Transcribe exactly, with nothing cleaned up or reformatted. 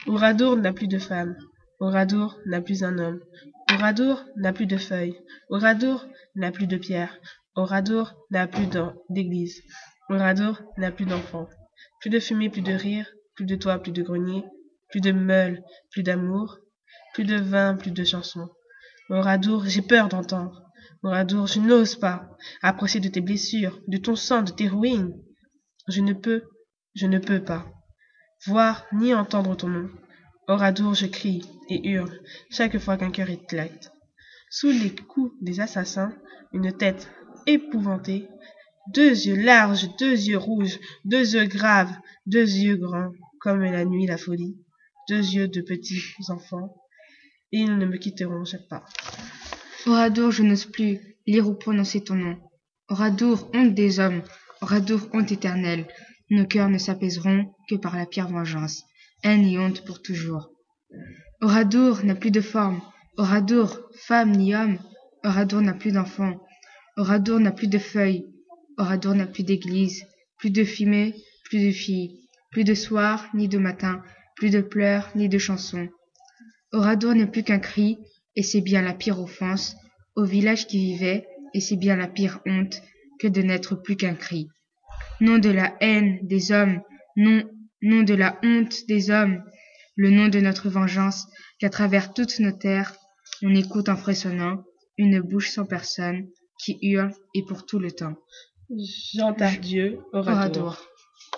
Oradour n'a plus de femme. Oradour n'a plus un homme. Oradour n'a plus de feuilles. Oradour n'a plus de pierre. Oradour n'a plus d'église. Oradour n'a plus d'enfants. Plus de fumée, plus de rire, plus de toit, plus de grenier, plus de meules, plus d'amour, plus de vin, plus de chansons. Oradour, j'ai peur d'entendre. Oradour, je n'ose pas approcher de tes blessures, de ton sang, de tes ruines. Je ne peux, je ne peux pas voir ni entendre ton nom. Oradour, je crie et hurle chaque fois qu'un cœur éclate. Sous les coups des assassins, une tête épouvantée, deux yeux larges, deux yeux rouges, deux yeux graves, deux yeux grands, comme la nuit, la folie, deux yeux de petits enfants, et ils ne me quitteront pas. Oradour, je n'ose plus lire ou prononcer ton nom. Oradour, honte des hommes, Oradour, honte éternelle, nos cœurs ne s'apaiseront que par la pire vengeance, haine et honte pour toujours. Oradour n'a plus de forme, Oradour, femme ni homme, Oradour n'a plus d'enfants, Oradour n'a plus de feuilles, Oradour n'a plus d'église, plus de fumée, plus de filles, plus de soir ni de matin, plus de pleurs ni de chansons. Oradour n'est plus qu'un cri, et c'est bien la pire offense au village qui vivait, et c'est bien la pire honte que de n'être plus qu'un cri. Nom de la haine des hommes, nom, nom de la honte des hommes, le nom de notre vengeance, qu'à travers toutes nos terres, on écoute en frissonnant une bouche sans personne qui hurle et pour tout le temps. Jean Tardieu, Oradour. Oradour.